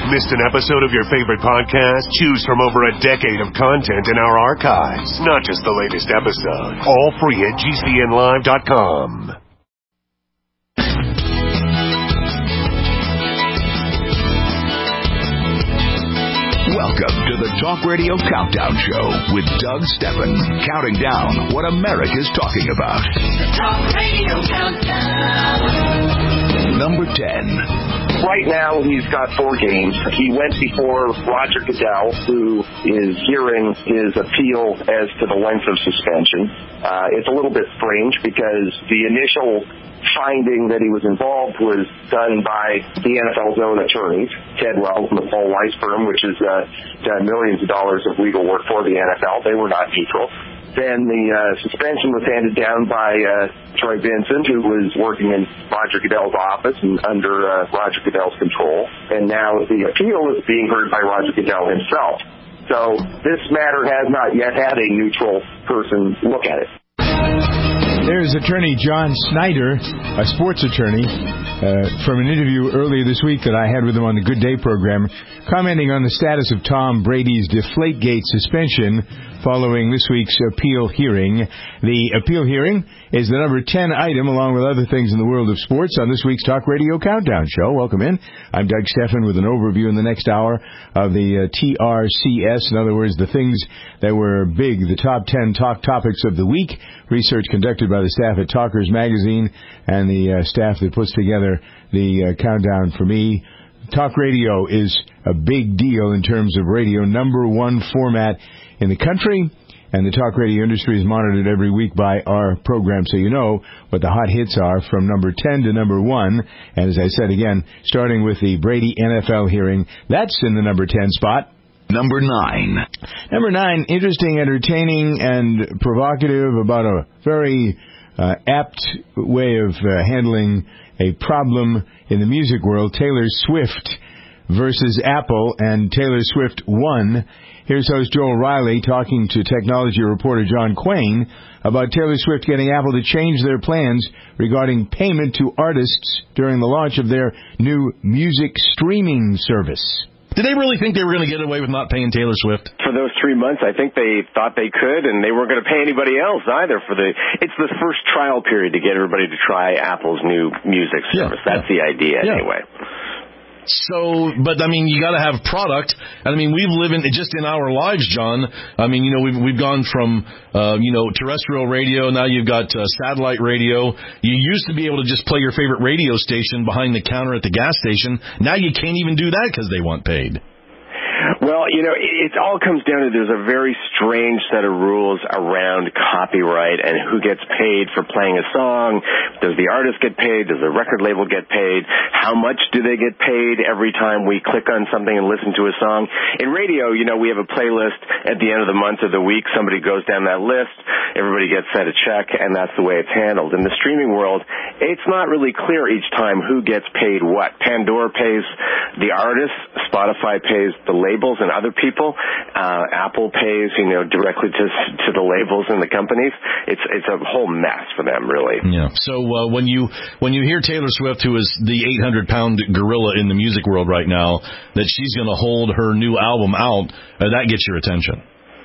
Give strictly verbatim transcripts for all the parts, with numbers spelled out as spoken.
Missed an episode of your favorite podcast? Choose from over a decade of content in our archives, not just the latest episode. All free at G C N live dot com. Welcome to the Talk Radio Countdown Show with Doug Steffen, counting down what America's talking about. The Talk Radio Countdown. Number ten. Right now, he's got four games. He went before Roger Goodell, who is hearing his appeal as to the length of suspension. Uh, it's a little bit strange because the initial finding that he was involved was done by the N F L's own attorneys, Ted Wells and the Paul Weiss firm, which has uh, done millions of dollars of legal work for the N F L. They were not neutral. Then the uh, suspension was handed down by uh, Troy Vincent, who was working in Roger Goodell's office and under uh, Roger Goodell's control. And now the appeal is being heard by Roger Goodell himself. So this matter has not yet had a neutral person look at it. There's attorney John Snyder, a sports attorney, uh, from an interview earlier this week that I had with him on the Good Day program, commenting on the status of Tom Brady's Deflategate suspension following this week's appeal hearing. The appeal hearing is the number ten item, along with other things in the world of sports, on this week's Talk Radio Countdown Show. Welcome in. I'm Doug Steffen with an overview in the next hour of the uh, T R C S, in other words, the things that were big, the top ten talk topics of the week. Research conducted by the staff at Talkers Magazine and the uh, staff that puts together the uh, countdown for me. Talk radio is a big deal in terms of radio, number one format in the country, and the talk radio industry is monitored every week by our program, so you know what the hot hits are from number ten to number one. And as I said again, starting with the Brady N F L hearing, that's in the number ten spot. Number nine. Number nine, interesting, entertaining, and provocative about a very uh, apt way of uh, handling a problem in the music world. Taylor Swift versus Apple, and Taylor Swift won. Here's host Joel Riley talking to technology reporter John Quain about Taylor Swift getting Apple to change their plans regarding payment to artists during the launch of their new music streaming service. Did they really think they were going to get away with not paying Taylor Swift? For those three months, I think they thought they could, and they weren't going to pay anybody else either. For the, it's the first trial period to get everybody to try Apple's new music service. Yeah, That's yeah. the idea, yeah. anyway. So, but I mean, you got to have product. And I mean, we've lived in just in our lives, John. I mean, you know, we've we've gone from uh, you know terrestrial radio. Now you've got uh, satellite radio. You used to be able to just play your favorite radio station behind the counter at the gas station. Now you can't even do that because they want paid. Well, you know, it, it all comes down to there's a very strange set of rules around copyright and who gets paid for playing a song. Does the artist get paid? Does the record label get paid? How much do they get paid every time we click on something and listen to a song? In radio, you know, we have a playlist at the end of the month or the week. Somebody goes down that list. Everybody gets sent a check, and that's the way it's handled. In the streaming world, it's not really clear each time who gets paid what. Pandora pays the artist. Spotify pays the labels and other people. Uh, Apple pays, you know, directly to to the labels and the companies. It's it's a whole mess for them, really. Yeah. So uh, when you when you hear Taylor Swift, who is the eight hundred pound gorilla in the music world right now, that she's going to hold her new album out, uh, that gets your attention.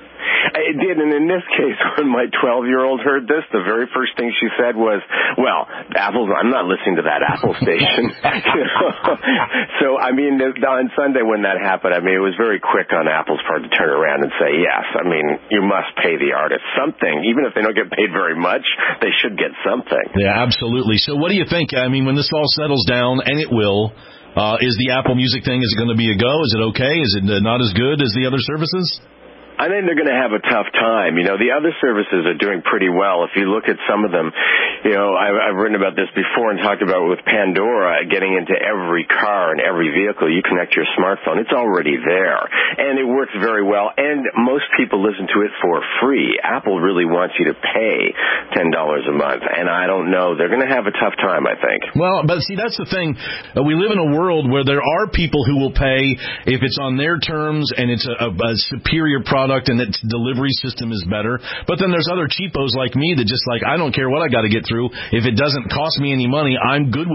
It did, and in this case, when my twelve-year-old heard this, the very first thing she said was, well, Apple's, I'm not listening to that Apple station. You know? So, I mean, on Sunday when that happened, I mean, it was very quick on Apple's part to turn around and say, yes, I mean, you must pay the artist something. Even if they don't get paid very much, they should get something. Yeah, absolutely. So what do you think? I mean, when this all settles down, and it will, uh, is the Apple Music thing, is it going to be a go? Is it okay? Is it not as good as the other services? I think they're going to have a tough time. You know, the other services are doing pretty well. If you look at some of them, you know, I've, I've written about this before and talked about it with Pandora getting into every car and every vehicle. You connect your smartphone. It's already there. And it works very well. And most people listen to it for free. Apple really wants you to pay ten dollars a month. And I don't know. They're going to have a tough time, I think. Well, but see, that's the thing. Uh, we live in a world where there are people who will pay if it's on their terms and it's a, a, a superior product and its delivery system is better. But then there's other cheapos like me that just like, I don't care what I got to get through. If it doesn't cost me any money, I'm good with it.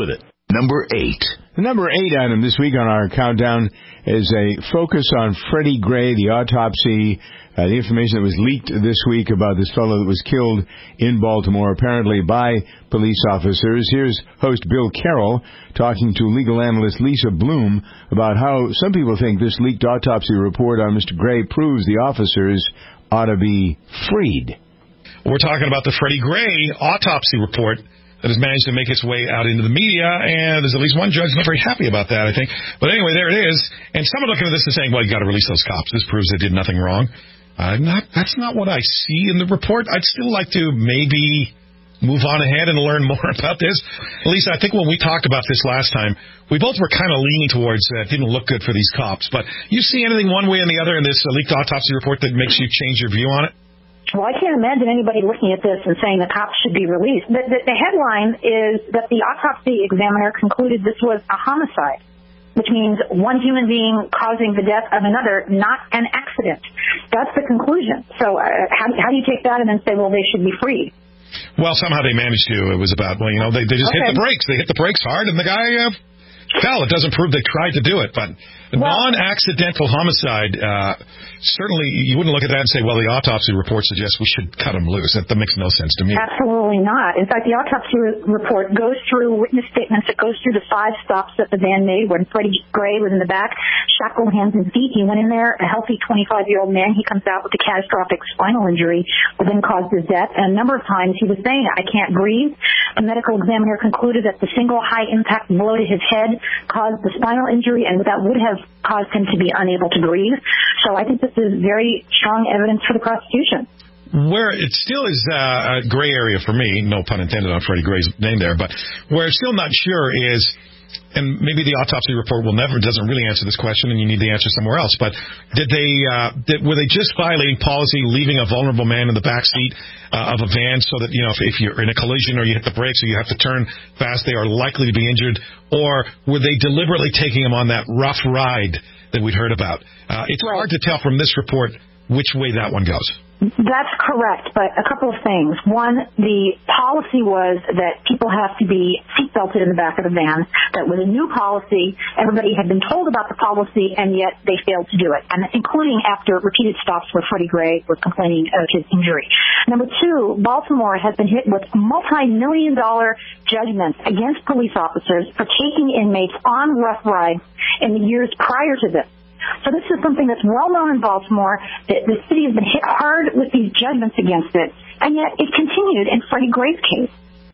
Number eight. The number eight item this week on our countdown is a focus on Freddie Gray, the autopsy, uh, the information that was leaked this week about this fellow that was killed in Baltimore, apparently by police officers. Here's host Bill Carroll talking to legal analyst Lisa Bloom about how some people think this leaked autopsy report on Mister Gray proves the officers ought to be freed. We're talking about the Freddie Gray autopsy report that has managed to make its way out into the media, and there's at least one judge not very happy about that, I think. But anyway, there it is. And someone looking at this and saying, well, you got to release those cops. This proves they did nothing wrong. Uh, not, that's not what I see in the report. I'd still like to maybe move on ahead and learn more about this. Lisa, I think when we talked about this last time, we both were kind of leaning towards that uh, didn't look good for these cops. But you see anything one way or the other in this uh, leaked autopsy report that makes you change your view on it? Well, I can't imagine anybody looking at this and saying the cops should be released. The, the, the headline is that the autopsy examiner concluded this was a homicide, which means one human being causing the death of another, not an accident. That's the conclusion. So uh, how, how do you take that and then say, well, they should be freed? Well, somehow they managed to. It was about, well, you know, they, they just okay. hit the brakes. They hit the brakes hard, and the guy uh, fell. It doesn't prove they tried to do it, but a well, non-accidental homicide, uh, certainly you wouldn't look at that and say, well, the autopsy report suggests we should cut him loose. That, that makes no sense to me. Absolutely not. In fact, the autopsy report goes through witness statements. It goes through the five stops that the van made when Freddie Gray was in the back, shackled hands and feet. He went in there, a healthy twenty-five-year-old man. He comes out with a catastrophic spinal injury that then caused his death. And a number of times he was saying, I can't breathe. The medical examiner concluded that the single high-impact blow to his head caused the spinal injury, and that would have caused him to be unable to breathe. So I think this is very strong evidence for the prosecution. Where it still is uh, a gray area for me, no pun intended on Freddie Gray's name there, but where it's still not sure is, and maybe the autopsy report will never doesn't really answer this question, and you need the answer somewhere else. But did they uh, did, were they just violating policy, leaving a vulnerable man in the back seat uh, of a van, so that you know if, if you're in a collision or you hit the brakes or you have to turn fast, they are likely to be injured, or were they deliberately taking him on that rough ride that we'd heard about? Uh, it's right. hard to tell from this report which way that one goes. That's correct, but a couple of things. One, the policy was that people have to be seatbelted in the back of the van. That was a new policy. Everybody had been told about the policy, and yet they failed to do it, and including after repeated stops where Freddie Gray was complaining of his injury. Number two, Baltimore has been hit with multi-million dollar judgments against police officers for taking inmates on rough rides in the years prior to this. So this is something that's well known in Baltimore. The, the city has been hit hard with these judgments against it, and yet it continued in Freddie Gray's case.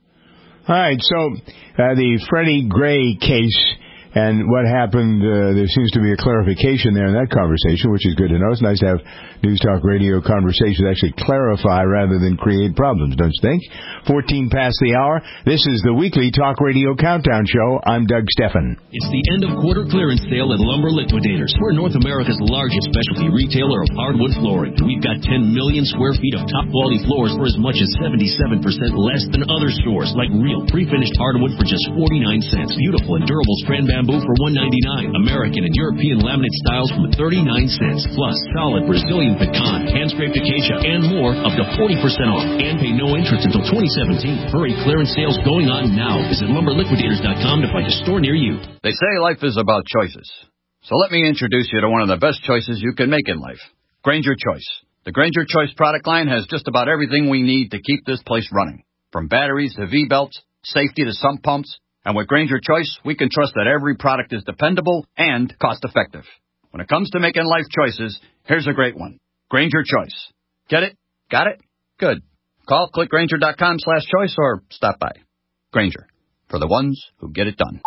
All right, so uh, the Freddie Gray case and what happened, uh, there seems to be a clarification there in that conversation, which is good to know. It's nice to have News Talk Radio conversations actually clarify rather than create problems, don't you think? fourteen past the hour. This is the weekly Talk Radio Countdown Show. I'm Doug Steffen. It's the end of quarter clearance sale at Lumber Liquidators. We're North America's largest specialty retailer of hardwood flooring. We've got ten million square feet of top-quality floors for as much as seventy-seven percent less than other stores, like real pre-finished hardwood for just forty-nine cents. Beautiful and durable strand bamboo for one ninety-nine. American and European laminate styles from thirty-nine cents. Plus, solid Brazilian pecan, hand-scraped acacia, and more up to forty percent off. And pay no interest until twenty seventeen. Hurry, clearance sales going on now. Visit lumber liquidators dot com to find a store near you. They say life is about choices. So let me introduce you to one of the best choices you can make in life. Grainger Choice. The Grainger Choice product line has just about everything we need to keep this place running. From batteries to V-belts, safety to sump pumps. And with Grainger Choice, we can trust that every product is dependable and cost-effective. When it comes to making life choices, here's a great one. Grainger Choice. Get it? Got it? Good. Call click grainger dot com slash choice or stop by. Grainger. For the ones who get it done.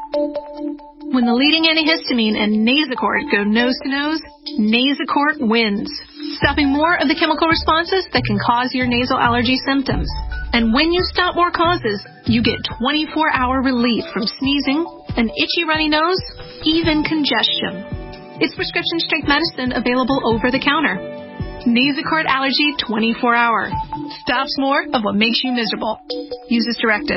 When the leading antihistamine and Nasacort go nose-to-nose, Nasacort wins, stopping more of the chemical responses that can cause your nasal allergy symptoms. And when you stop more causes, you get twenty-four hour relief from sneezing, an itchy runny nose, even congestion. It's prescription-strength medicine available over the counter. Nasacort Allergy twenty-four hour. Stops more of what makes you miserable. Use as directed.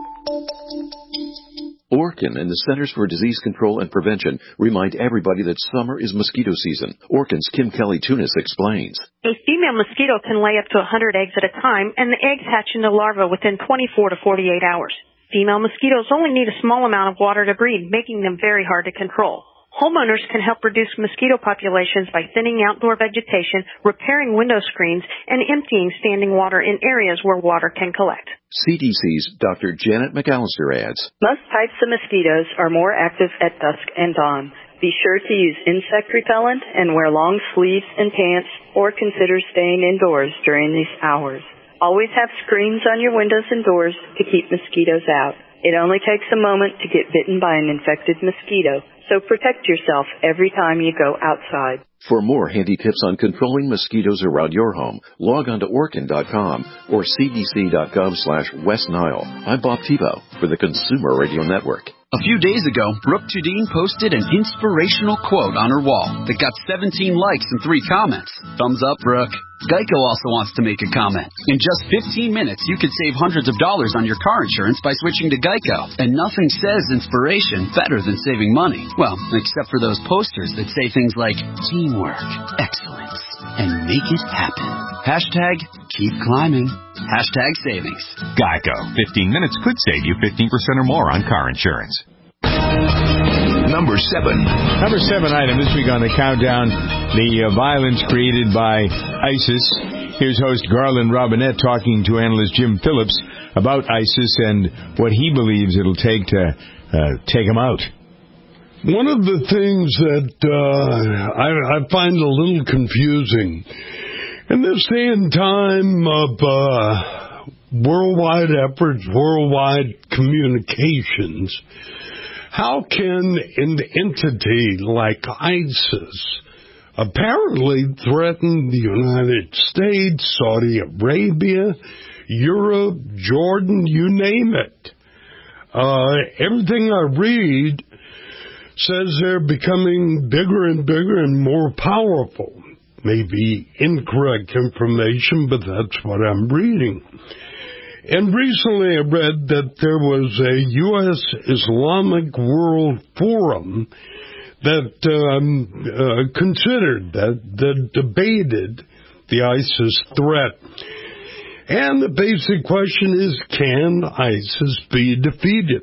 Orkin and the Centers for Disease Control and Prevention remind everybody that summer is mosquito season. Orkin's Kim Kelly-Tunis explains. A female mosquito can lay up to one hundred eggs at a time, and the eggs hatch into larvae within twenty-four to forty-eight hours. Female mosquitoes only need a small amount of water to breed, making them very hard to control. Homeowners can help reduce mosquito populations by thinning outdoor vegetation, repairing window screens, and emptying standing water in areas where water can collect. C D C's Doctor Janet McAllister adds, Most types of mosquitoes are more active at dusk and dawn. Be sure to use insect repellent and wear long sleeves and pants, or consider staying indoors during these hours. Always have screens on your windows and doors to keep mosquitoes out. It only takes a moment to get bitten by an infected mosquito, so protect yourself every time you go outside. For more handy tips on controlling mosquitoes around your home, log on to Orkin dot com or C D C dot gov slash West Nile. I'm Bob Tebow for the Consumer Radio Network. A few days ago, Brooke Jardine posted an inspirational quote on her wall that got seventeen likes and three comments. Thumbs up, Brooke. Geico also wants to make a comment. In just fifteen minutes, you could save hundreds of dollars on your car insurance by switching to Geico. And nothing says inspiration better than saving money. Well, except for those posters that say things like teamwork, excellence, and make it happen. Hashtag keep climbing. Hashtag savings. Geico. fifteen minutes could save you fifteen percent or more on car insurance. Number seven. Number seven item this week on the countdown, the uh, violence created by ISIS. Here's host Garland Robinette talking to analyst Jim Phillips about ISIS and what he believes it'll take to uh, take them out. One of the things that uh, I, I find a little confusing, in this day and time of uh, worldwide efforts, worldwide communications, how can an entity like ISIS apparently threaten the United States, Saudi Arabia, Europe, Jordan, you name it? Uh, everything I read says they're becoming bigger and bigger and more powerful. Maybe incorrect information, but that's what I'm reading. And recently I read that there was a U S Islamic World Forum that um, uh, considered, that, that debated the ISIS threat. And the basic question is, can ISIS be defeated?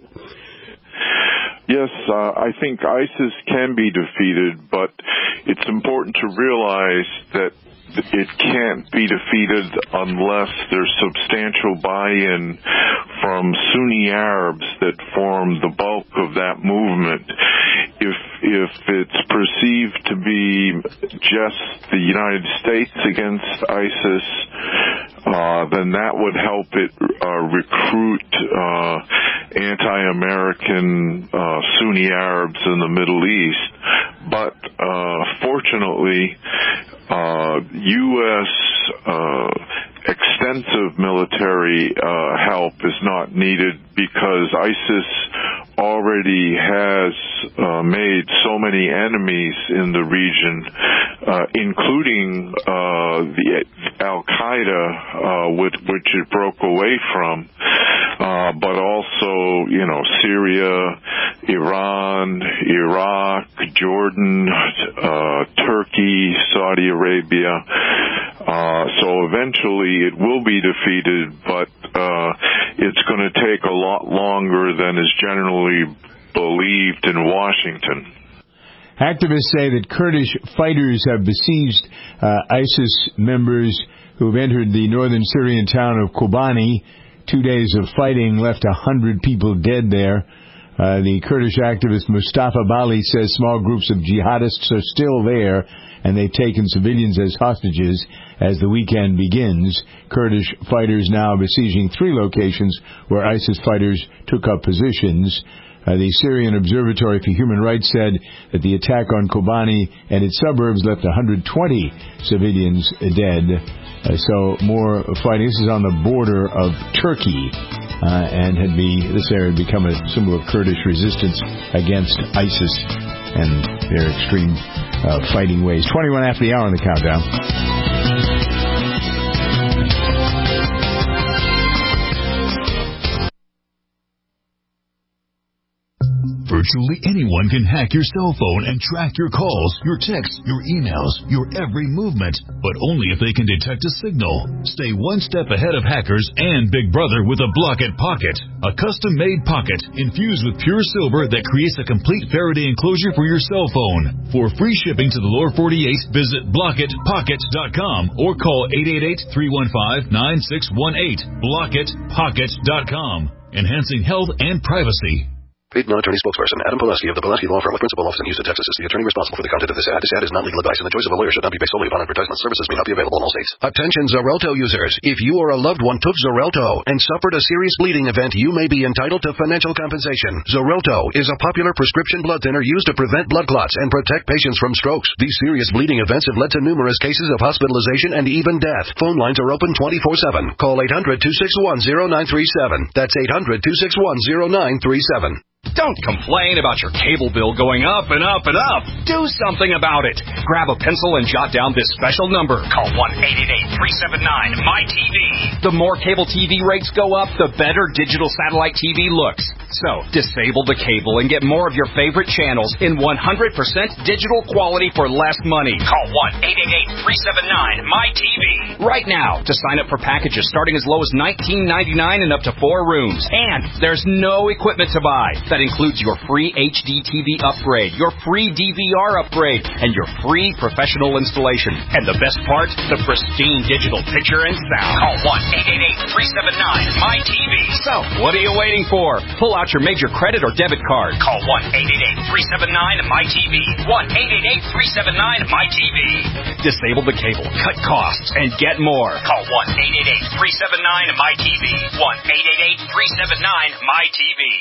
Yes, uh, I think ISIS can be defeated, but it's important to realize that it can't be defeated unless there's substantial buy-in from Sunni Arabs that form the bulk of that movement. If if it's perceived to be just the United States against ISIS, uh, then that would help it uh, recruit uh, anti-American uh, Sunni Arabs in the Middle East. But uh, fortunately, uh, U S uh, extensive military uh, help is not needed because ISIS already has uh, made so many enemies in the region, uh, including uh, the Al-Qaeda, uh, which, which it broke away from, uh, but also, you know, Syria, Iran, Iraq, Jordan, uh, Turkey, Saudi Arabia. Uh, so eventually it will be defeated, but uh, it's going to take a lot longer than is generally believed in Washington. Activists say that Kurdish fighters have besieged uh, ISIS members who have entered the northern Syrian town of Kobani. Two days of fighting left a hundred people dead there. Uh, the Kurdish activist Mustafa Bali says small groups of jihadists are still there, and they've taken civilians as hostages as the weekend begins. Kurdish fighters now besieging three locations where ISIS fighters took up positions. Uh, the Syrian Observatory for Human Rights said that the attack on Kobani and its suburbs left one hundred twenty civilians dead. Uh, so more fighting. This is on the border of Turkey, uh, and had be this area had become a symbol of Kurdish resistance against ISIS and their extreme uh, fighting ways. twenty-one after the hour on the countdown. For Virtually anyone can hack your cell phone and track your calls, your texts, your emails, your every movement, but only if they can detect a signal. Stay one step ahead of hackers and Big Brother with a Blockit Pocket, a custom-made pocket infused with pure silver that creates a complete Faraday enclosure for your cell phone. For free shipping to the lower forty-eight, visit blockit pocket dot com or call eight eight eight, three one five, nine six one eight. blockit pocket dot com, enhancing health and privacy. Paid non-attorney spokesperson Adam Pulaski of the Pulaski Law Firm with principal office in Houston, Texas is the attorney responsible for the content of this ad. This ad is not legal advice, and the choice of a lawyer should not be based solely upon advertisement. Services may not be available in all states. Attention Xarelto users. If you or a loved one took Xarelto and suffered a serious bleeding event, you may be entitled to financial compensation. Xarelto is a popular prescription blood thinner used to prevent blood clots and protect patients from strokes. These serious bleeding events have led to numerous cases of hospitalization and even death. Phone lines are open twenty-four seven. Call eight hundred, two six one, zero nine three seven. That's eight hundred, two six one, zero nine three seven. Don't complain about your cable bill going up and up and up. Do something about it. Grab a pencil and jot down this special number. Call one eight eight eight, three seven nine, M Y T V. The more cable T V rates go up, the better digital satellite T V looks. So, disable the cable and get more of your favorite channels in one hundred percent digital quality for less money. Call one eight eight eight, three seven nine, M Y T V right now to sign up for packages starting as low as nineteen ninety-nine and up to four rooms. And there's no equipment to buy. That includes your free H D T V upgrade, your free D V R upgrade, and your free professional installation. And the best part, the pristine digital picture and sound. Call one eight eight eight, three seven nine, M Y T V. So, what are you waiting for? Pull out your major credit or debit card. Call one eight eight eight, three seven nine, M Y T V. one eight eight eight, three seven nine, M Y T V. Disable the cable, cut costs, and get more. Call one eight eight eight, three seven nine, M Y T V. one eight eight eight, three seven nine, M Y T V.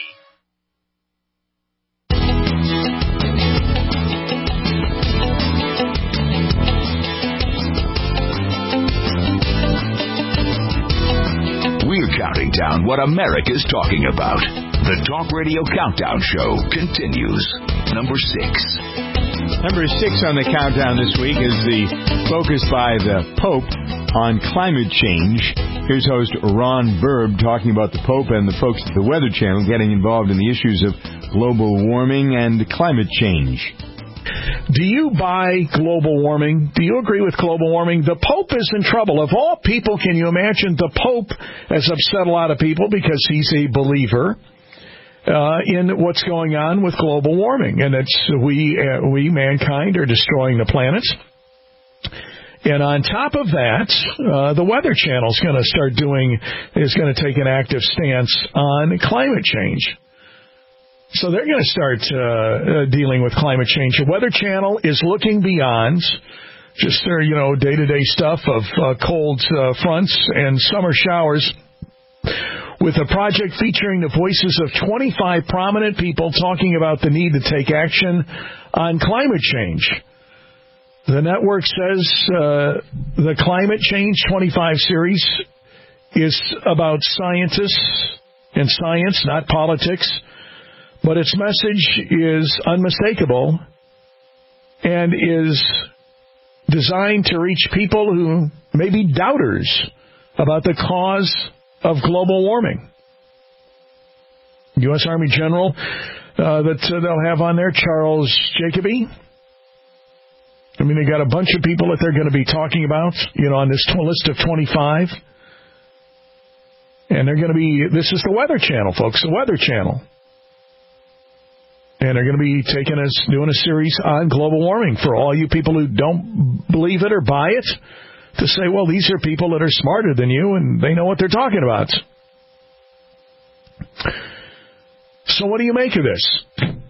We're counting down what America's talking about. The Talk Radio Countdown Show continues. Number six. Number six on the countdown this week is the focus by the Pope on climate change. Here's host Ron Burb talking about the Pope and the folks at the Weather Channel getting involved in the issues of global warming and climate change. Do you buy global warming? Do you agree with global warming? The Pope is in trouble. Of all people, can you imagine the Pope has upset a lot of people because he's a believer uh, in what's going on with global warming, and it's we uh, we mankind are destroying the planet. And on top of that, uh, the Weather Channel is going to start doing is going to take an active stance on climate change. So they're going to start uh, uh, dealing with climate change. The Weather Channel is looking beyond just their, you know, day-to-day stuff of uh, cold uh, fronts and summer showers with a project featuring the voices of twenty-five prominent people talking about the need to take action on climate change. The network says uh, the Climate Change twenty-five series is about scientists and science, not politics. But its message is unmistakable and is designed to reach people who may be doubters about the cause of global warming. U S Army General uh, that uh, they'll have on there, Charles Jacoby. I mean, they got a bunch of people that they're going to be talking about, you know, on this t- list of twenty-five. And they're going to be, this is the Weather Channel, folks, the Weather Channel. And they're going to be taking us, doing a series on global warming for all you people who don't believe it or buy it, to say, well, these are people that are smarter than you and they know what they're talking about. So what do you make of this?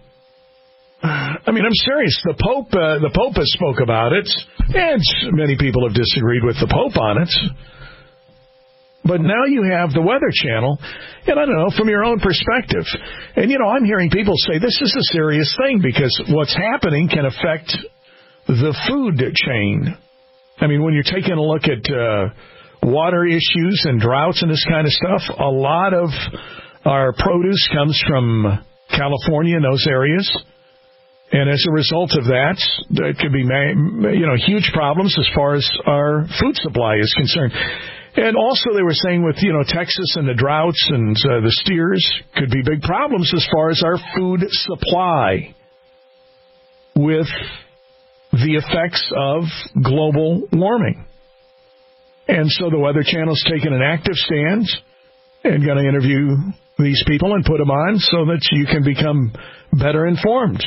I mean, I'm serious. The Pope, uh, the Pope has spoke about it, and many people have disagreed with the Pope on it. But now you have the Weather Channel, and I don't know, from your own perspective. And, you know, I'm hearing people say this is a serious thing because what's happening can affect the food chain. I mean, when you're taking a look at uh, water issues and droughts and this kind of stuff, a lot of our produce comes from California and those areas. And as a result of that, there could be, you know, huge problems as far as our food supply is concerned. And also they were saying with, you know, Texas and the droughts and uh, the steers could be big problems as far as our food supply with the effects of global warming. And so the Weather Channel's taken an active stand and going to interview these people and put them on so that you can become better informed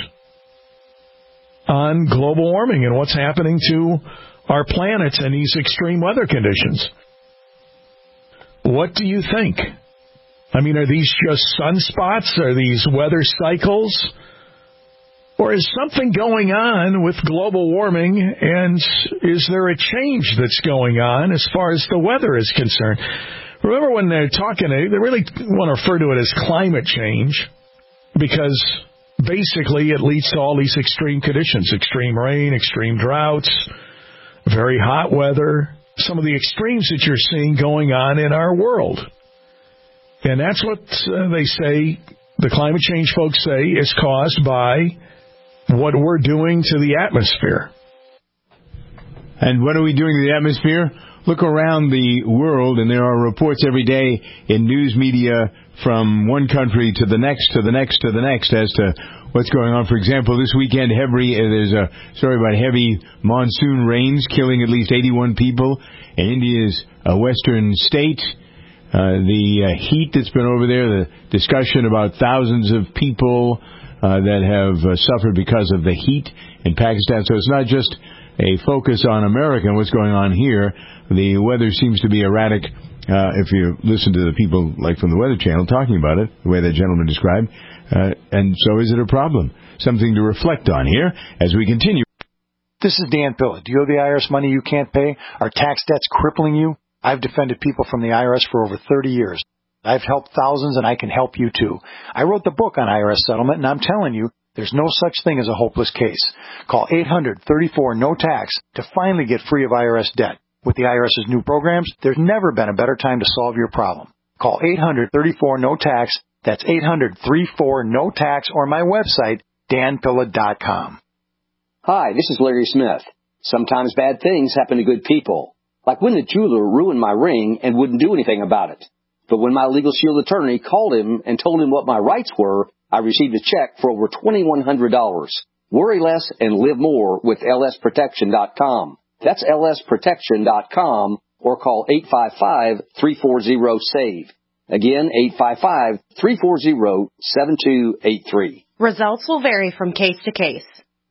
on global warming and what's happening to our planet and these extreme weather conditions. What do you think? I mean, are these just sunspots? Are these weather cycles? Or is something going on with global warming, and is there a change that's going on as far as the weather is concerned? Remember when they're talking, they really want to refer to it as climate change because basically it leads to all these extreme conditions, extreme rain, extreme droughts, very hot weather, some of the extremes that you're seeing going on in our world. And that's what uh, they say, the climate change folks say, is caused by what we're doing to the atmosphere. And what are we doing to the atmosphere? Look around the world, and there are reports every day in news media from one country to the next, to the next, to the next as to what's going on. For example, this weekend, heavy, there's a story about heavy monsoon rains killing at least eighty-one people in India's uh, western state. Uh, the uh, heat that's been over there, the discussion about thousands of people uh, that have uh, suffered because of the heat in Pakistan. So it's not just a focus on America and what's going on here. The weather seems to be erratic. Uh, if you listen to the people like from the Weather Channel talking about it, the way that gentleman described, uh, and so is it a problem? Something to reflect on here as we continue. This is Dan Pilla. Do you owe the I R S money you can't pay? Are tax debts crippling you? I've defended people from the I R S for over thirty years. I've helped thousands, and I can help you too. I wrote the book on I R S settlement, and I'm telling you, there's no such thing as a hopeless case. Call eight hundred, thirty-four, no tax to finally get free of I R S debt. With the IRS's new programs, there's never been a better time to solve your problem. Call eight hundred, thirty-four, no tax. That's eight hundred, thirty-four, no tax, or my website, dan pilla dot com. Hi, this is Larry Smith. Sometimes bad things happen to good people. Like when the jeweler ruined my ring and wouldn't do anything about it. But when my Legal Shield attorney called him and told him what my rights were, I received a check for over twenty-one hundred dollars. Worry less and live more with L S protection dot com. That's L S protection dot com or call eight five five, three four zero, SAVE. Again, eight five five, three four zero, seven two eight three. Results will vary from case to case.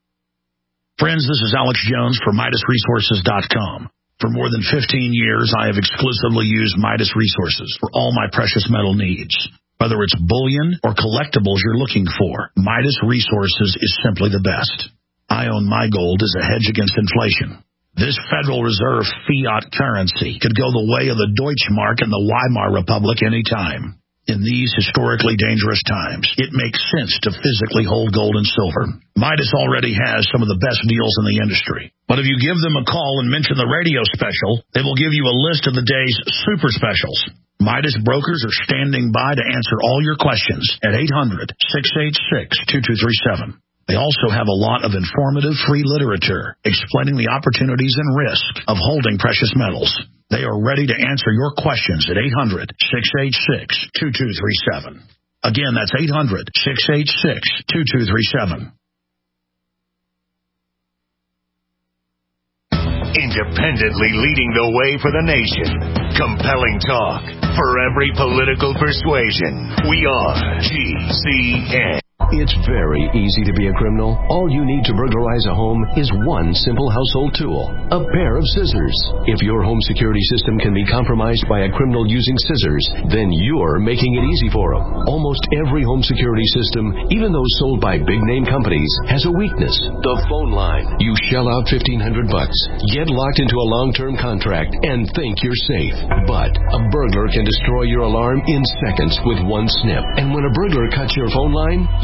Friends, this is Alex Jones for Midas Resources dot com. For more than fifteen years, I have exclusively used Midas Resources for all my precious metal needs. Whether it's bullion or collectibles you're looking for, Midas Resources is simply the best. I own my gold as a hedge against inflation. This Federal Reserve fiat currency could go the way of the Deutschmark and the Weimar Republic any time. In these historically dangerous times, it makes sense to physically hold gold and silver. Midas already has some of the best deals in the industry. But if you give them a call and mention the radio special, they will give you a list of the day's super specials. Midas brokers are standing by to answer all your questions at eight hundred, six eight six, two two three seven. They also have a lot of informative free literature explaining the opportunities and risk of holding precious metals. They are ready to answer your questions at eight hundred, six eight six, two two three seven. Again, that's eight hundred, six eight six, two two three seven. Independently leading the way for the nation. Compelling talk for every political persuasion. We are G C N. It's very easy to be a criminal. All you need to burglarize a home is one simple household tool, a pair of scissors. If your home security system can be compromised by a criminal using scissors, then you're making it easy for them. Almost every home security system, even those sold by big-name companies, has a weakness, the phone line. You shell out fifteen hundred bucks, get locked into a long-term contract, and think you're safe. But a burglar can destroy your alarm in seconds with one snip. And when a burglar cuts your phone line, you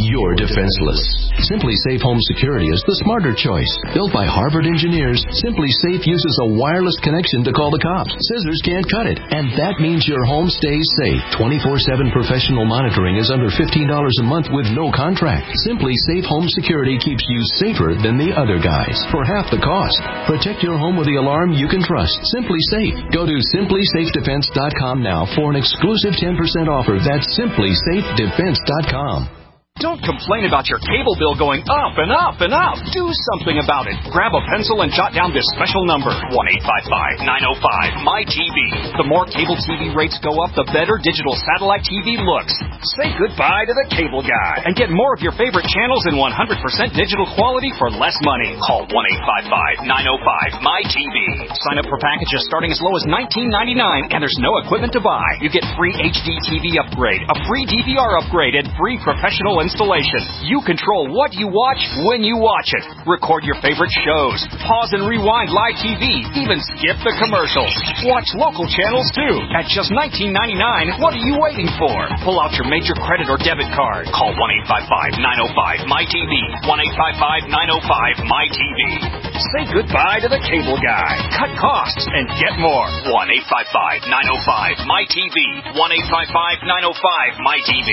you're defenseless. Simply Safe Home Security is the smarter choice. Built by Harvard engineers, Simply Safe uses a wireless connection to call the cops. Scissors can't cut it, and that means your home stays safe. twenty-four seven professional monitoring is under fifteen dollars a month with no contract. Simply Safe Home Security keeps you safer than the other guys for half the cost. Protect your home with the alarm you can trust. Simply Safe. Go to simply safe defense dot com now for an exclusive ten percent offer. That's simply safe defense dot com. Don't complain about your cable bill going up and up and up. Do something about it. Grab a pencil and jot down this special number, one eight five five, nine oh five, M Y T V. The more cable T V rates go up, the better digital satellite T V looks. Say goodbye to the cable guy and get more of your favorite channels in one hundred percent digital quality for less money. Call one eight five five, nine oh five, M Y T V. Sign up for packages starting as low as nineteen ninety-nine, and there's no equipment to buy. You get free H D T V upgrade, a free D V R upgrade, and free professional installation. You control what you watch when you watch it. Record your favorite shows. Pause and rewind live T V. Even skip the commercials. Watch local channels too. At just nineteen ninety-nine, what are you waiting for? Pull out your major credit or debit card. Call one eight five five, nine oh five, M Y T V. one eight five five, nine oh five, M Y T V. Say goodbye to the cable guy. Cut costs and get more. one eight five five, nine oh five, M Y T V. one eight five five, nine oh five, M Y T V.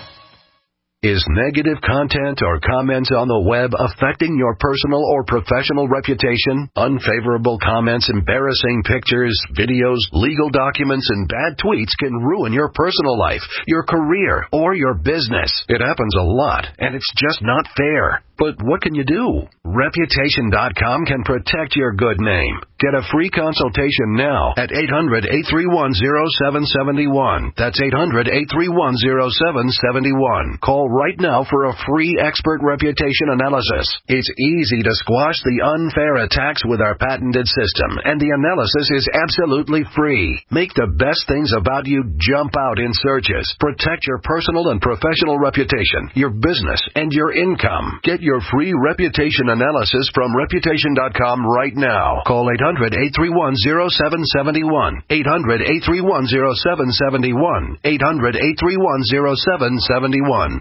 Is negative content or comments on the web affecting your personal or professional reputation? Unfavorable comments, embarrassing pictures, videos, legal documents, and bad tweets can ruin your personal life, your career, or your business. It happens a lot, and it's just not fair. But what can you do? Reputation dot com can protect your good name. Get a free consultation now at eight hundred, eight three one, oh seven seven one. That's eight hundred, eight three one, oh seven seven one. Call right now for a free expert reputation analysis. It's easy to squash the unfair attacks with our patented system, and the analysis is absolutely free. Make the best things about you jump out in searches. Protect your personal and professional reputation, your business, and your income. Get your free reputation analysis from reputation dot com right now. Call eight hundred, eight three one, oh seven seven one. eight hundred, eight three one, oh seven seven one. eight hundred, eight three one, oh seven seven one.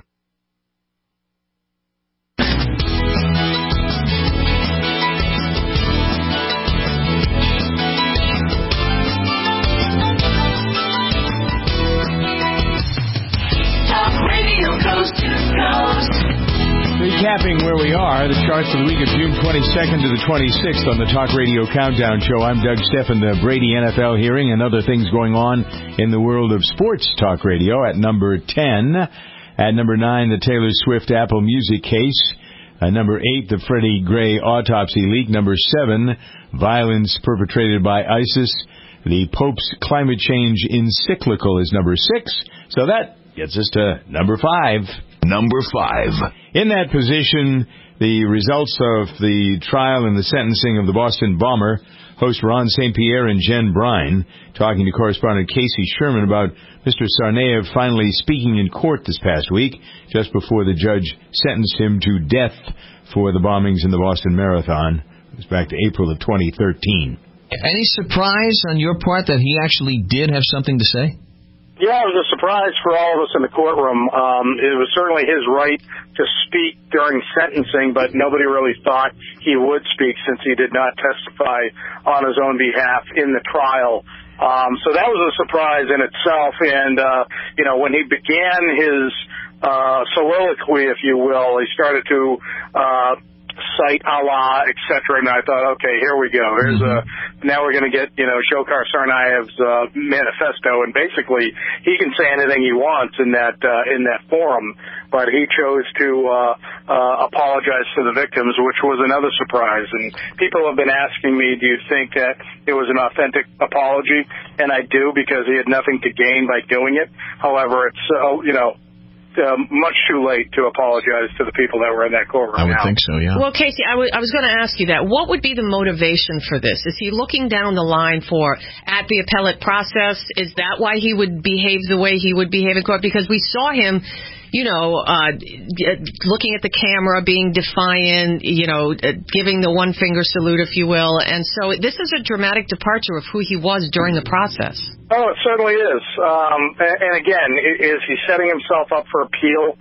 Recapping where we are, the charts for the week of June twenty-second to the twenty-sixth on the Talk Radio Countdown Show. I'm Doug Steffen. The Brady N F L hearing and other things going on in the world of sports talk radio at number ten. At number nine, the Taylor Swift Apple Music case. At number eight, the Freddie Gray autopsy leak. Number seven, violence perpetrated by ISIS. The Pope's climate change encyclical is number six. So that gets us to number five. Number five. In that position, the results of the trial and the sentencing of the Boston bomber, host Ron Saint Pierre and Jen Brine, talking to correspondent Casey Sherman about Mister Tsarnaev finally speaking in court this past week, just before the judge sentenced him to death for the bombings in the Boston Marathon. It was back to April of twenty thirteen. Any surprise on your part that he actually did have something to say? Yeah, it was a surprise for all of us in the courtroom. Um, it was certainly his right to speak during sentencing, but nobody really thought he would speak since he did not testify on his own behalf in the trial. Um, so that was a surprise in itself. And, uh, you know, when he began his uh, soliloquy, if you will, he started to uh cite Allah, et cetera, and I thought, okay, here we go. Here's a, now we're going to get, you know, Shokar Tsarnaev's uh, manifesto, and basically he can say anything he wants in that uh, in that forum, but he chose to uh, uh, apologize to the victims, which was another surprise. And people have been asking me, do you think that it was an authentic apology? And I do, because he had nothing to gain by doing it. However, it's, uh, you know, Uh, much too late to apologize to the people that were in that courtroom. I would now. think so, yeah. Well, Casey, I, w- I was going to ask you that. What would be the motivation for this? Is he looking down the line for, at the appellate process, is that why he would behave the way he would behave in court? Because we saw him, you know, uh, looking at the camera, being defiant, you know, giving the one-finger salute, if you will. And so this is a dramatic departure of who he was during the process. Oh, it certainly is. Um, and, and again, is he setting himself up for appeal?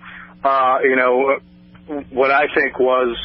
uh, you know, what I think was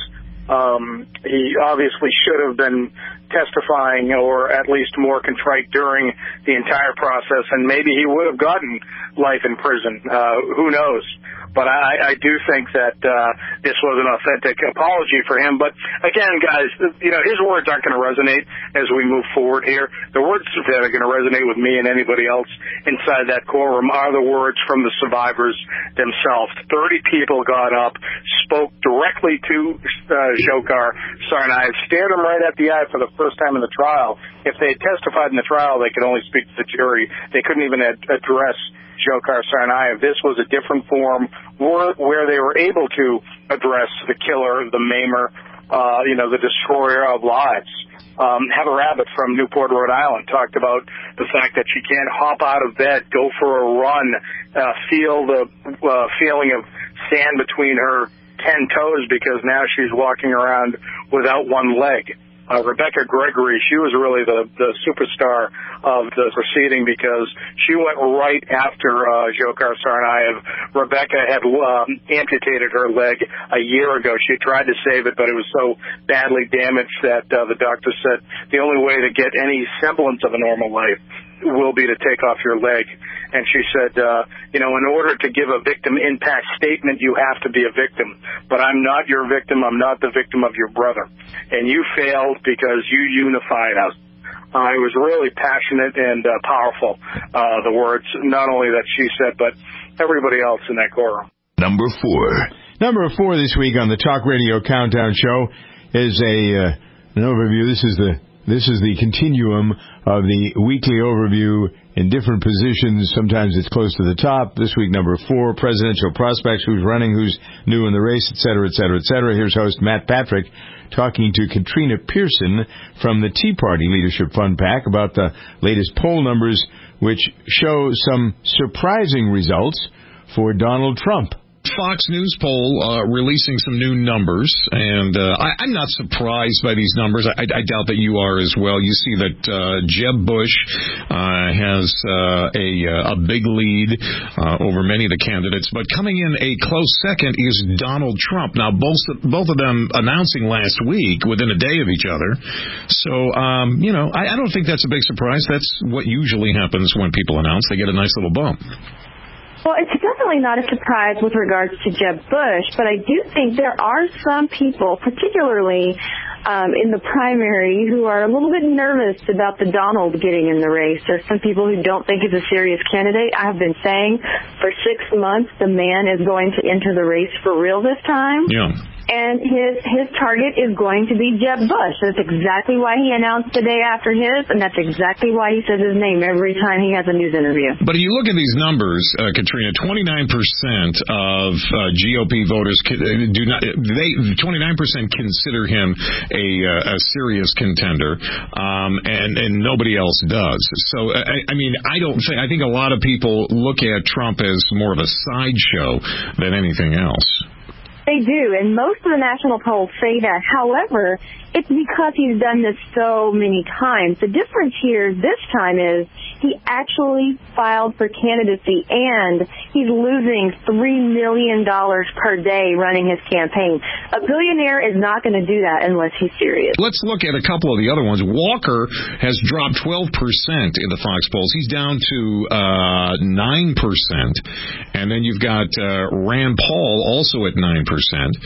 um, he obviously should have been testifying or at least more contrite during the entire process, and maybe he would have gotten life in prison. Uh, who knows? But I, I do think that uh, this was an authentic apology for him. But again, guys, you know, his words aren't going to resonate as we move forward here. The words that are going to resonate with me and anybody else inside that courtroom are the words from the survivors themselves. Thirty people got up, spoke directly to uh, Dzhokhar Tsarnaev, stared him right at the eye for the first time in the trial. If they had testified in the trial, they could only speak to the jury. They couldn't even ad- address Dzhokhar Tsarnaev. This was a different forum where, where they were able to address the killer, the maimer, uh, you know, the destroyer of lives. Um, Heather Abbott from Newport, Rhode Island, talked about the fact that she can't hop out of bed, go for a run, uh, feel the uh, feeling of sand between her ten toes because now she's walking around without one leg. Uh, Rebecca Gregory, she was really the, the superstar of the proceeding because she went right after uh, Dzhokhar Tsarnaev. Rebecca had um, amputated her leg a year ago. She tried to save it, but it was so badly damaged that uh, the doctor said the only way to get any semblance of a normal life will be to take off your leg. And she said, uh, you know, in order to give a victim impact statement, you have to be a victim. But I'm not your victim. I'm not the victim of your brother. And you failed because you unified us. Uh, it was really passionate and uh, powerful, uh, the words, not only that she said, but everybody else in that courtroom. Number four. Number four this week on the Talk Radio Countdown Show is a uh, an overview. This is the This is the continuum of the weekly overview in different positions. Sometimes it's close to the top. This week, number four, presidential prospects, who's running, who's new in the race, et cetera, et cetera, et cetera. Here's host Matt Patrick talking to Katrina Pearson from the Tea Party Leadership Fund PAC about the latest poll numbers, which show some surprising results for Donald Trump. Fox News poll uh, releasing some new numbers, and uh, I, I'm not surprised by these numbers. I, I doubt that you are as well. You see that uh, Jeb Bush uh, has uh, a, a big lead uh, over many of the candidates, but coming in a close second is Donald Trump. Now, both both of them announcing last week within a day of each other. So, um, you know, I, I don't think that's a big surprise. That's what usually happens when people announce. They get a nice little bump. Well, it's definitely not a surprise with regards to Jeb Bush, but I do think there are some people, particularly um, in the primary, who are a little bit nervous about the Donald getting in the race. There's some people who don't think he's a serious candidate. I have been saying for six months the man is going to enter the race for real this time. Yeah. And his his target is going to be Jeb Bush. That's exactly why he announced the day after his, and that's exactly why he says his name every time he has a news interview. But if you look at these numbers, uh, Katrina, twenty-nine percent of uh, G O P voters do not. They twenty-nine percent consider him a uh, a serious contender, um, and and nobody else does. So I, I mean, I don't think. I think a lot of people look at Trump as more of a sideshow than anything else. They do, and most of the national polls say that. However, it's because he's done this so many times. The difference here this time is he actually filed for candidacy, and he's losing three million dollars per day running his campaign. A billionaire is not going to do that unless he's serious. Let's look at a couple of the other ones. Walker has dropped twelve percent in the Fox polls. He's down to uh, nine percent. And then you've got uh, Rand Paul also at nine percent.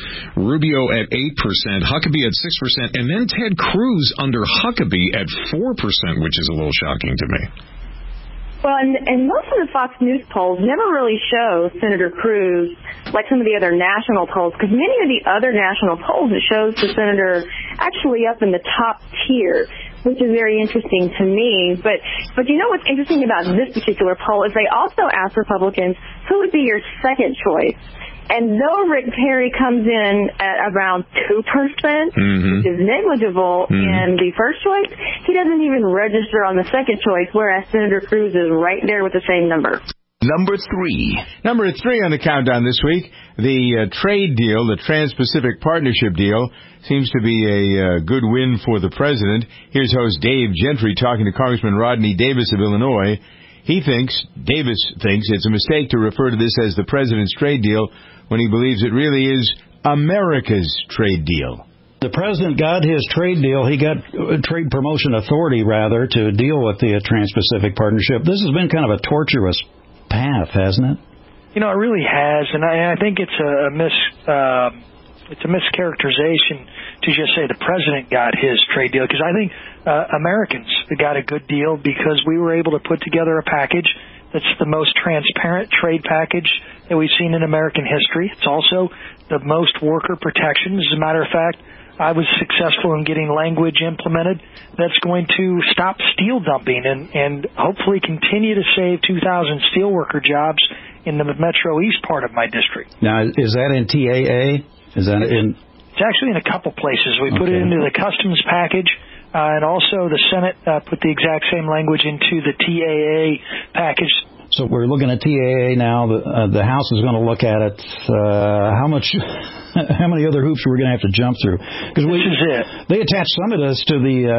Rubio at eight percent. Huckabee at six percent. And then Ted Cruz under Huckabee at four percent, which is a little shocking to me. Well, and, and most of the Fox News polls never really show Senator Cruz like some of the other national polls, because many of the other national polls, it shows the senator actually up in the top tier, which is very interesting to me. But, but you know what's interesting about this particular poll is they also asked Republicans, who would be your second choice? And though Rick Perry comes in at around two percent, mm-hmm. which is negligible mm-hmm. in the first choice, he doesn't even register on the second choice, whereas Senator Cruz is right there with the same number. Number three. Number three on the countdown this week, the uh, trade deal, the Trans-Pacific Partnership deal, seems to be a uh, good win for the president. Here's host Dave Gentry talking to Congressman Rodney Davis of Illinois. He thinks, Davis thinks, it's a mistake to refer to this as the president's trade deal when he believes it really is America's trade deal. The president got his trade deal. He got trade promotion authority, rather, to deal with the Trans-Pacific Partnership. This has been kind of a tortuous path, hasn't it? You know, it really has, and I, I think it's a mis uh, it's a mischaracterization to just say the president got his trade deal, because I think uh, Americans got a good deal because we were able to put together a package that's the most transparent trade package that we've seen in American history. It's also the most worker protections. As a matter of fact, I was successful in getting language implemented that's going to stop steel dumping and, and hopefully continue to save two thousand steelworker jobs in the Metro East part of my district. Now, is that in T A A? Is that in? It's actually in a couple places. We okay. put it into the customs package, uh, and also the Senate uh, put the exact same language into the T A A package. So we're looking at T A A now. The, uh, the House is going to look at it. Uh, how much? How many other hoops are we going to have to jump through? Because this is it. They attached some of this to the uh,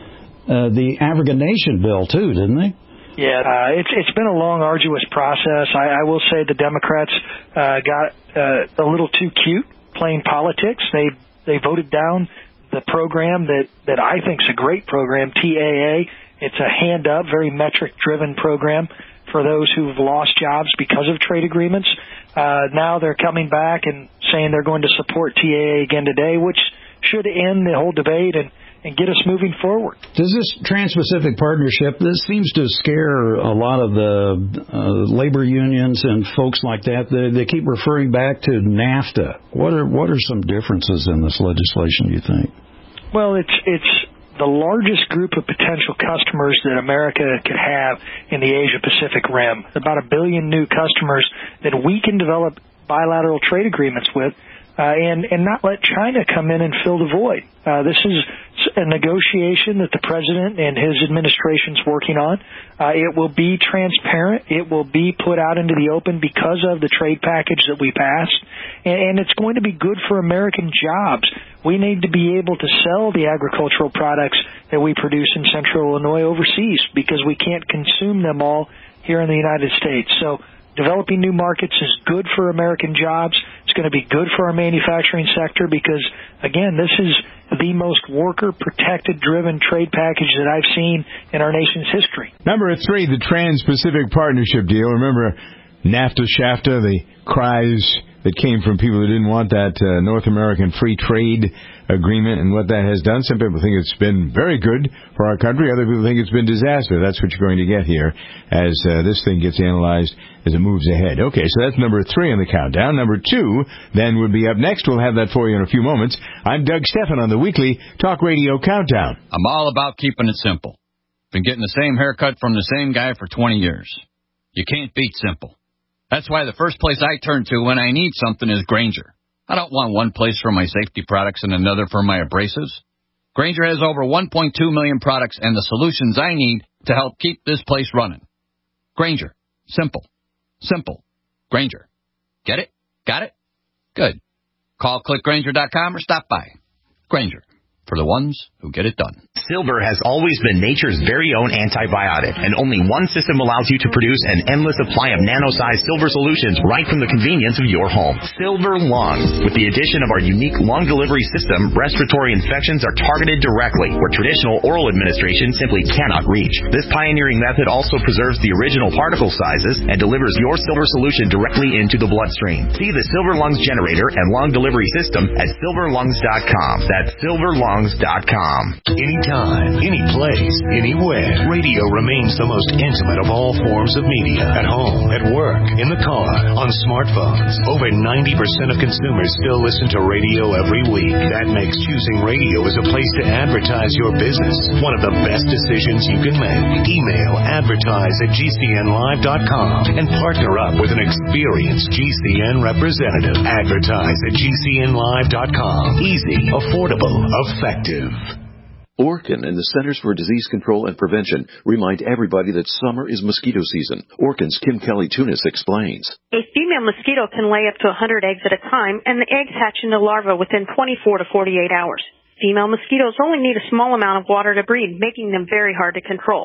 uh, the African Nation bill too, didn't they? Yeah, uh, it's it's been a long, arduous process. I, I will say the Democrats uh, got uh, a little too cute playing politics. They they voted down the program that that I think is a great program, T A A. It's a hand up, very metric driven program for those who've lost jobs because of trade agreements. Uh, now they're coming back and saying they're going to support T A A again today, which should end the whole debate and, and get us moving forward. Does this Trans-Pacific Partnership, this seems to scare a lot of the uh, labor unions and folks like that. They, they keep referring back to NAFTA. What are what are some differences in this legislation, you think? Well, it's it's the largest group of potential customers that America could have in the Asia-Pacific Rim. About a billion new customers that we can develop bilateral trade agreements with uh, and, and not let China come in and fill the void. Uh, this is a negotiation that the president and his administration's working on. Uh, it will be transparent. It will be put out into the open because of the trade package that we passed, and, and it's going to be good for American jobs. We need to be able to sell the agricultural products that we produce in Central Illinois overseas because we can't consume them all here in the United States. So developing new markets is good for American jobs. It's going to be good for our manufacturing sector because, again, this is the most worker-protected, driven trade package that I've seen in our nation's history. Number three, the Trans-Pacific Partnership deal. Remember NAFTA, SHAFTA, the cries that came from people who didn't want that uh, North American free trade agreement and what that has done. Some people think it's been very good for our country. Other people think it's been disaster. That's what you're going to get here as uh, this thing gets analyzed as it moves ahead. Okay, so that's number three on the countdown. Number two then would be up next. We'll have that for you in a few moments. I'm Doug Stephan on the weekly Talk Radio Countdown. I'm all about keeping it simple. Been getting the same haircut from the same guy for twenty years. You can't beat simple. That's why the first place I turn to when I need something is Grainger. I don't want one place for my safety products and another for my abrasives. Grainger has over one point two million products and the solutions I need to help keep this place running. Grainger. Simple. Simple. Grainger. Get it? Got it? Good. Call click grainger dot com or stop by. Grainger. For the ones who get it done. Silver has always been nature's very own antibiotic, and only one system allows you to produce an endless supply of nano-sized silver solutions right from the convenience of your home. Silver Lungs. With the addition of our unique lung delivery system, respiratory infections are targeted directly, where traditional oral administration simply cannot reach. This pioneering method also preserves the original particle sizes and delivers your silver solution directly into the bloodstream. See the Silver Lungs generator and lung delivery system at silver lungs dot com. That's silver lungs dot com. Anytime, any place, anywhere, radio remains the most intimate of all forms of media. At home, at work, in the car, on smartphones. Over ninety percent of consumers still listen to radio every week. That makes choosing radio as a place to advertise your business one of the best decisions you can make. Email advertise at g c n live dot com and partner up with an experienced G C N representative. Advertise at g c n live dot com. Easy, affordable, effective. Orkin and the Centers for Disease Control and Prevention remind everybody that summer is mosquito season. Orkin's Kim Kelly-Tunis explains. A female mosquito can lay up to one hundred eggs at a time, and the eggs hatch into larvae within twenty-four to forty-eight hours. Female mosquitoes only need a small amount of water to breed, making them very hard to control.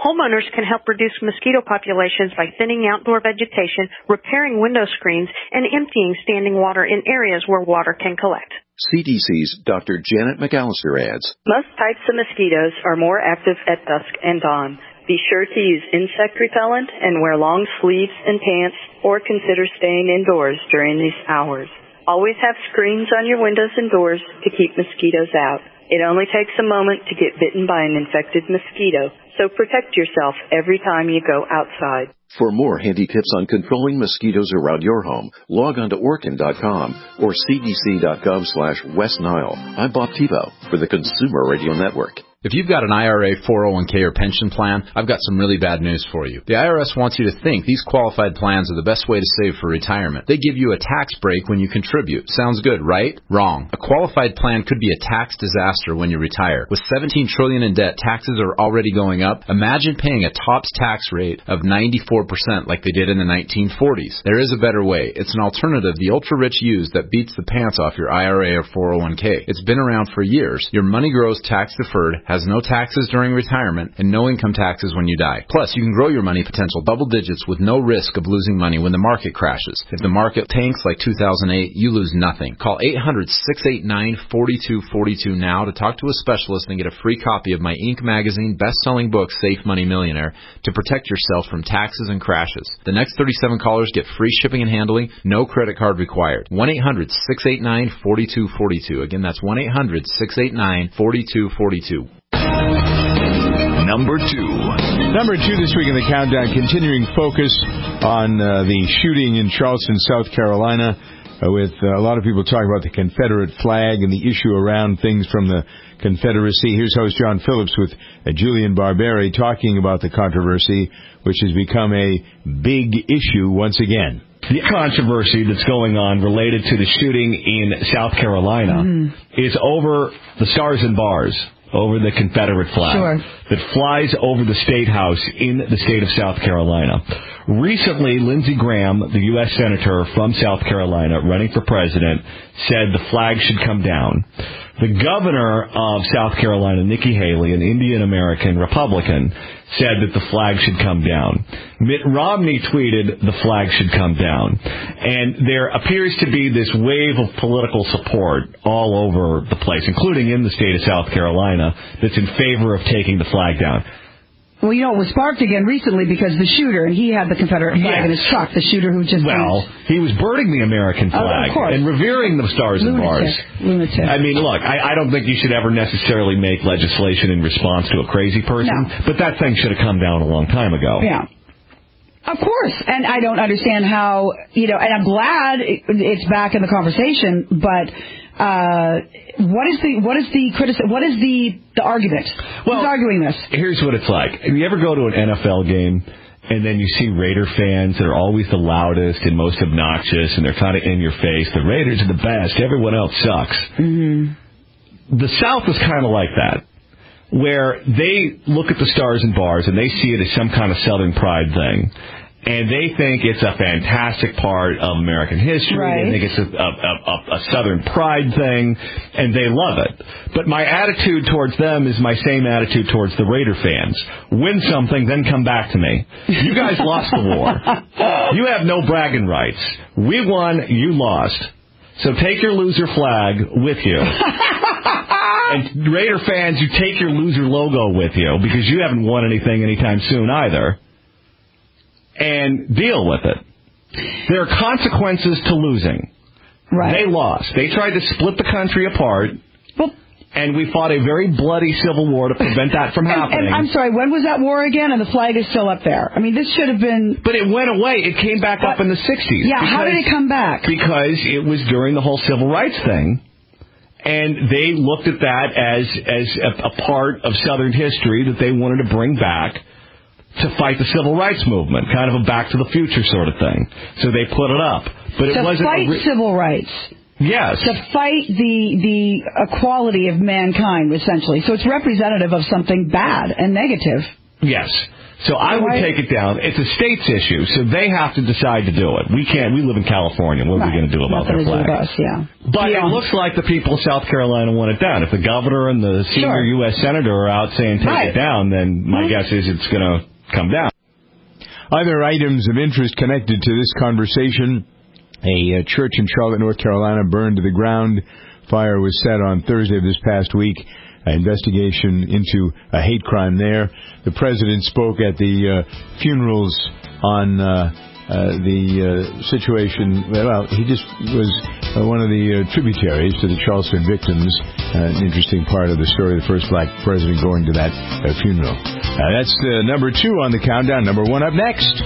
Homeowners can help reduce mosquito populations by thinning outdoor vegetation, repairing window screens, and emptying standing water in areas where water can collect. C D C's Doctor Janet McAllister adds, most types of mosquitoes are more active at dusk and dawn. Be sure to use insect repellent and wear long sleeves and pants, or consider staying indoors during these hours. Always have screens on your windows and doors to keep mosquitoes out. It only takes a moment to get bitten by an infected mosquito, so protect yourself every time you go outside. For more handy tips on controlling mosquitoes around your home, log on to Orkin dot com or C D C dot gov slash West Nile. I'm Bob Tebow for the Consumer Radio Network. If you've got an I R A, four oh one k, or pension plan, I've got some really bad news for you. The I R S wants you to think these qualified plans are the best way to save for retirement. They give you a tax break when you contribute. Sounds good, right? Wrong. A qualified plan could be a tax disaster when you retire. With seventeen trillion dollars in debt, taxes are already going up. Imagine paying a TOPS tax rate of ninety-four percent like they did in the nineteen forties. There is a better way. It's an alternative the ultra-rich use that beats the pants off your I R A or four oh one k. It's been around for years. Your money grows tax-deferred, has no taxes during retirement, and no income taxes when you die. Plus, you can grow your money potential double digits with no risk of losing money when the market crashes. If the market tanks like two thousand eight, you lose nothing. Call eight hundred, six eight nine, four two four two now to talk to a specialist and get a free copy of my Inc magazine best-selling book, Safe Money Millionaire, to protect yourself from taxes and crashes. The next thirty-seven callers get free shipping and handling, no credit card required. one eight hundred, six eight nine, four two four two. Again, that's one eight hundred, six eight nine, four two four two. Number two. Number two this week in the countdown, continuing focus on uh, the shooting in Charleston, South Carolina, uh, with uh, a lot of people talking about the Confederate flag and the issue around things from the Confederacy. Here's host John Phillips with uh, Julian Barberi talking about the controversy, which has become a big issue once again. The controversy that's going on related to the shooting in South Carolina mm. is over the stars and bars, over the Confederate flag sure. that flies over the State House in the state of South Carolina. Recently, Lindsey Graham, the U S Senator from South Carolina, running for president, said the flag should come down. The governor of South Carolina, Nikki Haley, an Indian-American Republican, said that the flag should come down. Mitt Romney tweeted the flag should come down. And there appears to be this wave of political support all over the place, including in the state of South Carolina, that's in favor of taking the flag down. Well, you know, it was sparked again recently because the shooter, and he had the Confederate flag yes. in his truck, the shooter who just... Well, moved. he was burning the American flag oh, and revering the stars Lunatic. and bars. Lunatic. I mean, look, I, I don't think you should ever necessarily make legislation in response to a crazy person, no. but that thing should have come down a long time ago. Yeah. Of course, and I don't understand how, you know, and I'm glad it's back in the conversation, but uh, what is the what is the criticism? What is the the argument? Well, who's arguing this? Here's what it's like. If you ever go to an N F L game and then you see Raider fans that are always the loudest and most obnoxious, and they're kind of in your face, the Raiders are the best, everyone else sucks. Mm-hmm. The South is kind of like that, where they look at the stars and bars and they see it as some kind of Southern pride thing. And they think it's a fantastic part of American history. Right. They think it's a, a, a, a Southern pride thing, and they love it. But my attitude towards them is my same attitude towards the Raider fans. Win something, then come back to me. You guys lost the war. You have no bragging rights. We won, you lost. So take your loser flag with you. And Raider fans, you take your loser logo with you, because you haven't won anything anytime soon either. And deal with it. There are consequences to losing. Right. They lost. They tried to split the country apart, well, and we fought a very bloody civil war to prevent that from and, happening. And I'm sorry, when was that war again? And the flag is still up there. I mean, this should have been... But it went away. It came back but, up in the sixties. Yeah, because, how did it come back? Because it was during the whole civil rights thing. And they looked at that as, as a, a part of Southern history that they wanted to bring back to fight the civil rights movement, kind of a Back to the Future sort of thing. So they put it up. But it to wasn't fight re- civil rights. Yes. To fight the the equality of mankind, essentially. So it's representative of something bad and negative. Yes. So I would take it down. It's a state's issue, so they have to decide to do it. We can't. We live in California. What are we going to do about Nothing their to do flag? with us, yeah. But yeah. it looks like the people of South Carolina want it down. If the governor and the senior Sure. U S senator are out saying take right. it down, then my mm-hmm. guess is it's going to come down. Other items of interest connected to this conversation: a uh, church in Charlotte, North Carolina, burned to the ground. Fire was set on Thursday of this past week. An investigation into a hate crime there. The president spoke at the uh, funerals on uh, uh, the uh, situation. Well, he just was uh, one of the uh, tributaries to the Charleston victims. Uh, an interesting part of the story, the first black president going to that uh, funeral. Uh, that's uh, number two on the countdown. Number one up next.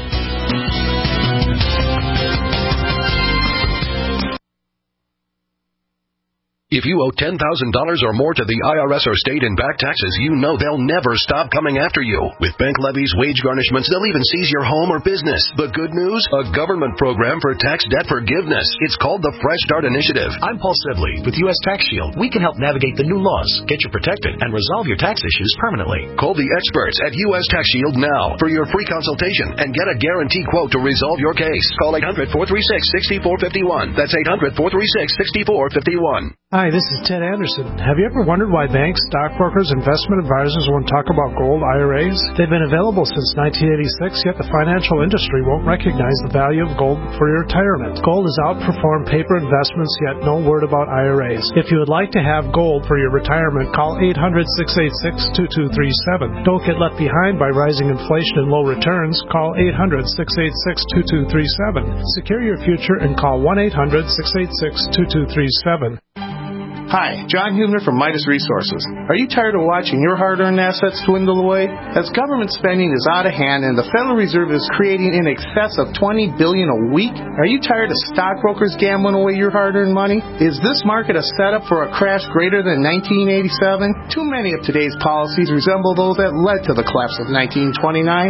If you owe ten thousand dollars or more to the I R S or state in back taxes, you know they'll never stop coming after you. With bank levies, wage garnishments, they'll even seize your home or business. The good news? A government program for tax debt forgiveness. It's called the Fresh Start Initiative. I'm Paul Sibley with U S Tax Shield. We can help navigate the new laws, get you protected, and resolve your tax issues permanently. Call the experts at U S Tax Shield now for your free consultation and get a guarantee quote to resolve your case. Call eight hundred, four three six, six four five one. That's eight hundred, four three six, six four five one. Hi, this is Ted Anderson. Have you ever wondered why banks, stockbrokers, investment advisors won't talk about gold I R As? They've been available since nineteen eighty-six, yet the financial industry won't recognize the value of gold for your retirement. Gold has outperformed paper investments, yet no word about I R As. If you would like to have gold for your retirement, call eight hundred, six eight six, two two three seven. Don't get left behind by rising inflation and low returns. Call eight hundred, six eight six, two two three seven. Secure your future and call one eight hundred, six eight six, two two three seven. Hi, John Hubner from Midas Resources. Are you tired of watching your hard-earned assets dwindle away? As government spending is out of hand and the Federal Reserve is creating in excess of twenty billion dollars a week, are you tired of stockbrokers gambling away your hard-earned money? Is this market a setup for a crash greater than nineteen eighty-seven? Too many of today's policies resemble those that led to the collapse of nineteen twenty-nine.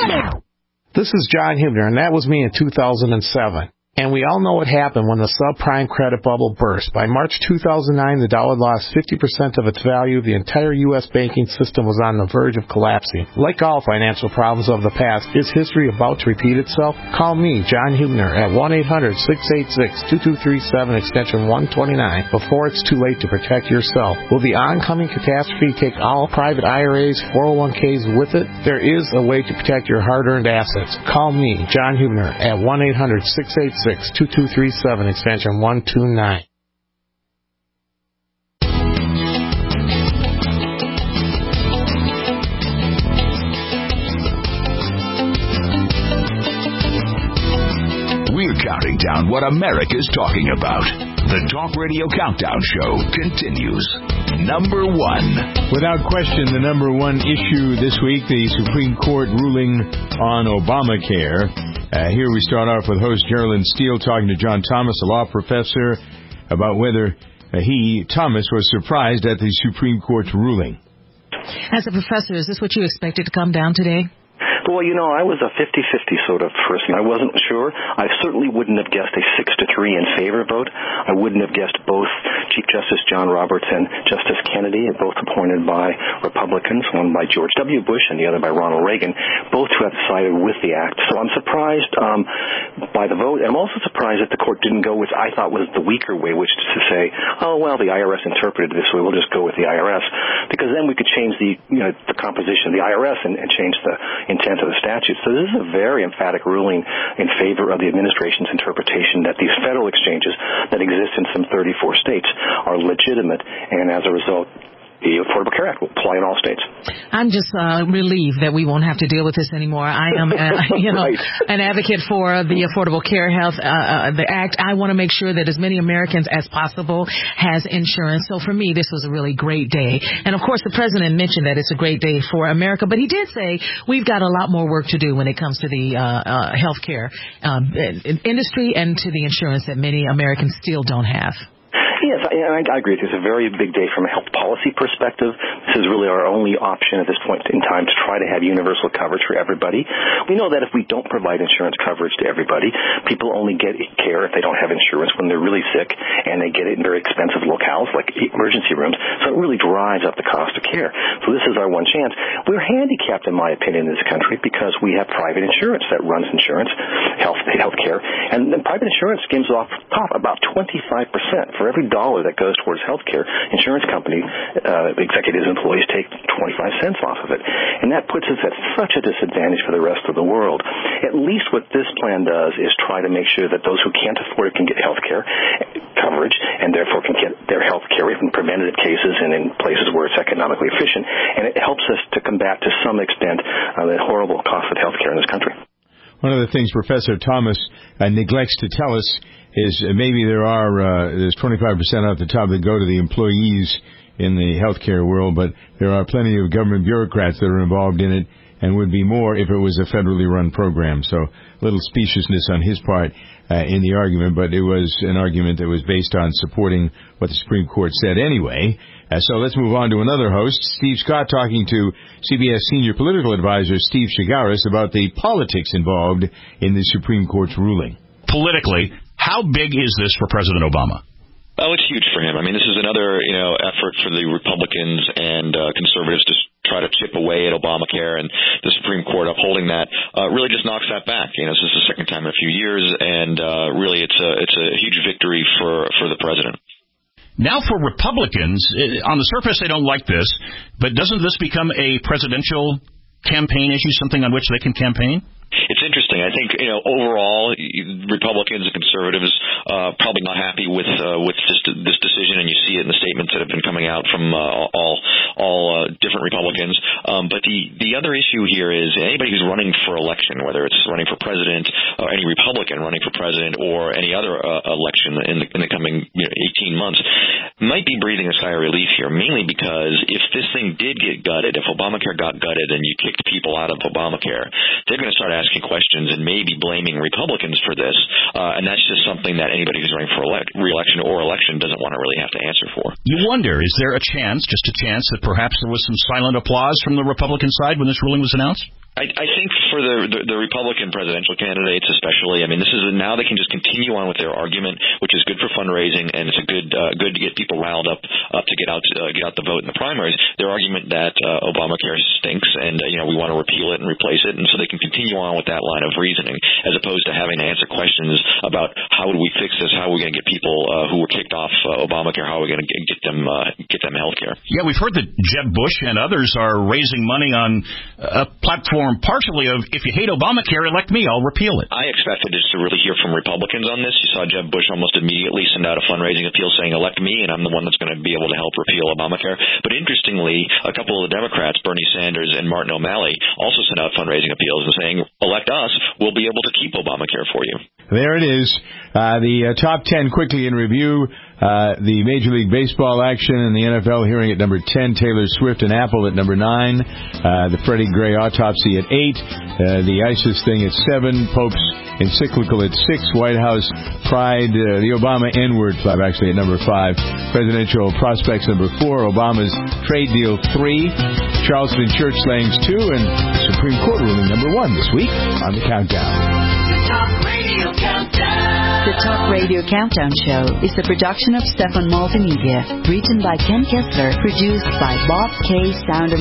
This is John Hubner, and that was me in two thousand seven. And we all know what happened when the subprime credit bubble burst. By March two thousand nine, the dollar lost fifty percent of its value. The entire U S banking system was on the verge of collapsing. Like all financial problems of the past, is history about to repeat itself? Call me, John Hubner, at one eight hundred, six eight six, two two three seven, extension one twenty-nine, before it's too late to protect yourself. Will the oncoming catastrophe take all private I R As, four oh one k's with it? There is a way to protect your hard-earned assets. Call me, John Hubner, at one eight hundred, six eight six, two two three seven, extension one two nine. We're counting down what America's talking about. The Talk Radio Countdown Show continues. Number one. Without question, the number one issue this week, the Supreme Court ruling on Obamacare. Uh, here we start off with host Geraldine Steele talking to John Thomas, a law professor, about whether uh, he, Thomas, was surprised at the Supreme Court's ruling. As a professor, is this what you expected to come down today? Well, you know, I was a fifty-fifty sort of person. I wasn't sure. I certainly wouldn't have guessed a six to three in favor vote. I wouldn't have guessed both Chief Justice John Roberts and Justice Kennedy, both appointed by Republicans, one by George W. Bush and the other by Ronald Reagan, both who have sided with the act. So I'm surprised um, by the vote. I'm also surprised that the court didn't go with, I thought, was the weaker way, which is to say, oh, well, the I R S interpreted it this way, we'll just go with the I R S. Because then we could change the, you know, the composition of the I R S and, and change the intent of the statute. So this is a very emphatic ruling in favor of the administration's interpretation that these federal exchanges that exist in some thirty-four states are legitimate, and as a result, the Affordable Care Act will apply in all states. I'm just uh, relieved that we won't have to deal with this anymore. I am, uh, you know, right. an advocate for the Affordable Care Health uh, uh, the Act. I want to make sure that as many Americans as possible has insurance. So for me, this was a really great day. And of course, the president mentioned that it's a great day for America, but he did say we've got a lot more work to do when it comes to the uh, uh, health care um, industry and to the insurance that many Americans still don't have. Yes, and I, I agree. It's a very big day from a health policy perspective. This is really our only option at this point in time to try to have universal coverage for everybody. We know that if we don't provide insurance coverage to everybody, people only get care if they don't have insurance when they're really sick, and they get it in very expensive locales like emergency rooms. So it really drives up the cost of care. So this is our one chance. We're handicapped, in my opinion, in this country because we have private insurance that runs insurance, health health care, and then private insurance gives off top about twenty-five percent. For every dollar that goes towards health care, insurance company uh, executives and employees take twenty-five cents off of it. And that puts us at such a disadvantage for the rest of the world. At least what this plan does is try to make sure that those who can't afford it can get health care coverage and therefore can get their health care in preventative cases and in places where it's economically efficient. And it helps us to combat to some extent uh, the horrible cost of health care in this country. One of the things Professor Thomas uh, neglects to tell us is uh, maybe there are uh, there's twenty-five percent off the top that go to the employees in the healthcare world, but there are plenty of government bureaucrats that are involved in it, and would be more if it was a federally run program. So a little speciousness on his part uh, in the argument, but it was an argument that was based on supporting what the Supreme Court said anyway. Uh, so let's move on to another host, Steve Scott, talking to C B S senior political advisor Steve Shigaris about the politics involved in the Supreme Court's ruling. Politically, how big is this for President Obama? Oh, it's huge for him. I mean, this is another, you know, effort for the Republicans and uh, conservatives to try to chip away at Obamacare, and the Supreme Court upholding that uh, really just knocks that back. You know, this is the second time in a few years, and uh, really, it's a it's a huge victory for for the president. Now for Republicans, on the surface they don't like this, but doesn't this become a presidential campaign issue, something on which they can campaign? It's interesting. I think, you know, overall, Republicans and conservatives uh, probably not happy with uh, with this, this decision, and you see it in the statements that have been coming out from uh, all all uh, different Republicans. Um, but the the other issue here is anybody who's running for election, whether it's running for president or any Republican running for president or any other uh, election in the, in the coming you know, eighteen months, might be breathing a sigh of relief here, mainly because if this thing did get gutted, if Obamacare got gutted and you kicked people out of Obamacare, they're going to start asking questions and maybe blaming Republicans for this, uh, and that's just something that anybody who's running for elect- re-election or election doesn't want to really have to answer for. You wonder, is there a chance, just a chance, that perhaps there was some silent applause from the Republican side when this ruling was announced? I, I think for the, the the Republican presidential candidates especially, I mean, this is a, now they can just continue on with their argument, which is good for fundraising, and it's a good uh, good to get people riled up uh, to get out uh, get out the vote in the primaries. Their argument that uh, Obamacare stinks, and uh, you know we want to repeal it and replace it, and so they can continue on with that line of reasoning, as opposed to having to answer questions about how do we fix this, how are we going to get people uh, who were kicked off uh, Obamacare, how are we going to get them uh, get them health care? Yeah, we've heard that Jeb Bush and others are raising money on a platform partially of, if you hate Obamacare, elect me, I'll repeal it. I expected just to really hear from Republicans on this. You saw Jeb Bush almost immediately send out a fundraising appeal saying, elect me, and I'm the one that's going to be able to help repeal Obamacare. But interestingly, a couple of the Democrats, Bernie Sanders and Martin O'Malley, also sent out fundraising appeals and saying, elect us, we'll be able to keep Obamacare for you. There it is. Uh, the uh, top ten quickly in review. Uh, the Major League Baseball action and the N F L hearing at number ten, Taylor Swift and Apple at number nine, uh, the Freddie Gray autopsy at eight, uh, the ISIS thing at seven, Pope's encyclical at six, White House Pride, uh, the Obama N-word club actually at number five, presidential prospects number four, Obama's trade deal three, Charleston church slayings two, and Supreme Court ruling number one this week on the Countdown. The Talk Radio Countdown. The Talk Radio Countdown Show is the production of Stefan Multimedia, written by Ken Kessler, produced by Bob K. Sound.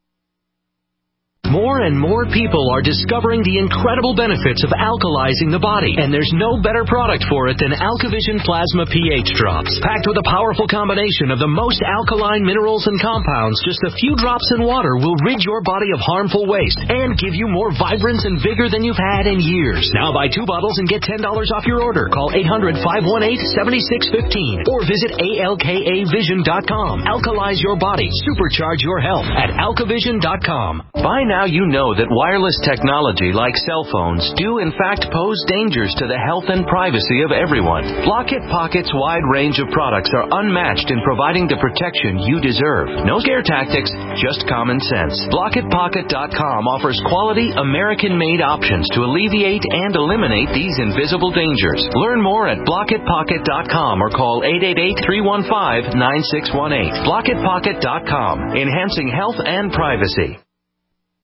More and more people are discovering the incredible benefits of alkalizing the body, and there's no better product for it than AlkaVision Plasma pH Drops. Packed with a powerful combination of the most alkaline minerals and compounds, just a few drops in water will rid your body of harmful waste and give you more vibrance and vigor than you've had in years. Now buy two bottles and get ten dollars off your order. Call eight hundred, five one eight, seven six one five or visit A L K A vision dot com. Alkalize your body. Supercharge your health at alka vision dot com. Buy now now you know that wireless technology like cell phones do in fact pose dangers to the health and privacy of everyone. Block-It Pocket's wide range of products are unmatched in providing the protection you deserve. No scare tactics, just common sense. Block It Pocket dot com offers quality American-made options to alleviate and eliminate these invisible dangers. Learn more at Block It Pocket dot com or call eight eight eight, three one five, nine six one eight. Block It Pocket dot com, enhancing health and privacy.